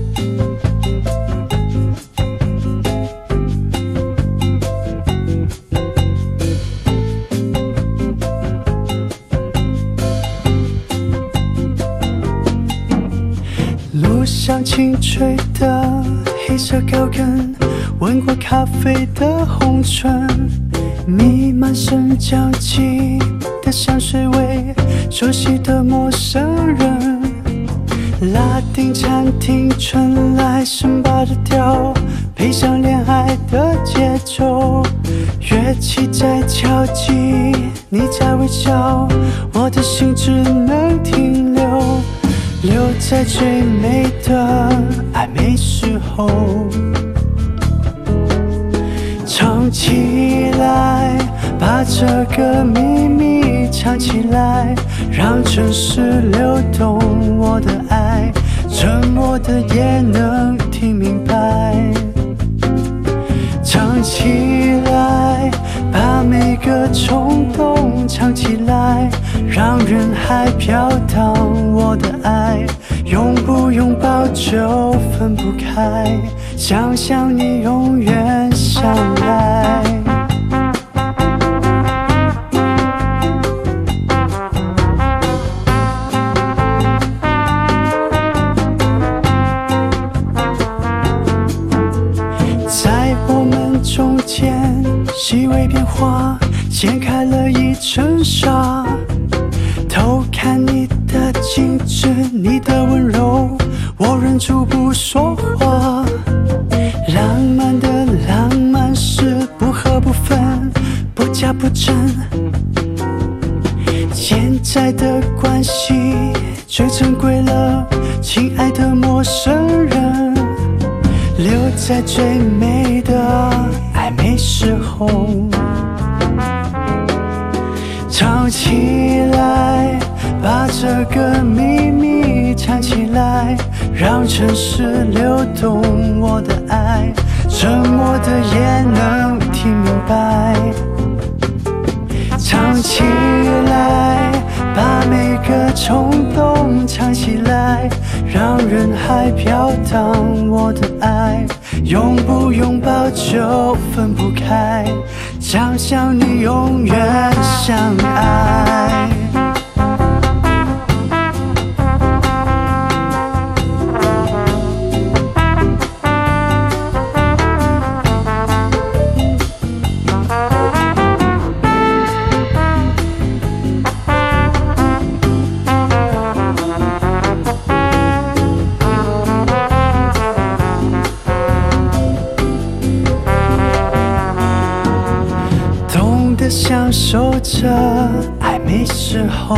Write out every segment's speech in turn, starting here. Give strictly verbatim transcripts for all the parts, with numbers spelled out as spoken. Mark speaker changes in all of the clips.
Speaker 1: 路上轻吹的黑色高跟，闻过咖啡的红唇，弥漫生交际的香水味，熟悉的陌生人。拉丁餐厅传来森巴的调，配上恋爱的节奏，乐器在敲击，你在微笑，我的心只能停留。留在最美的暧昧时候，唱起来，把这个秘密藏起来，让城市流动我的爱，沉默的也能听明白。唱起来，把每个冲动唱起来，让人海飘荡我的爱，拥不拥抱就分不开，想象你永远相爱。在我们中间细微变化，掀开了一层纱，偷看你的精致，你的温柔，我忍住不说话。浪漫的浪漫是不合不分，不假不真。现在的关系最珍贵了，亲爱的陌生人，留在最美的暧昧时候。唱起来，把这个秘密藏起来，让城市流动我的爱，沉默的也能听明白。唱起来，把每个冲动唱起来，让人海飘荡我的爱，拥不拥抱就分不开，想象你永远相爱。享受着暧昧时候，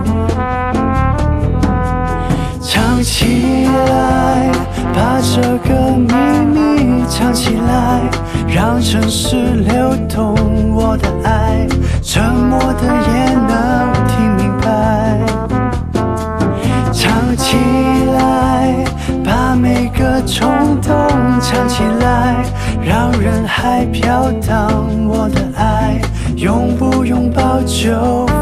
Speaker 1: 唱起来，把这个秘密藏起来，让城市流动我的爱，沉默的也能听明白。唱起来，把每个冲动唱起来，让人海飘荡我的爱，拥不拥抱就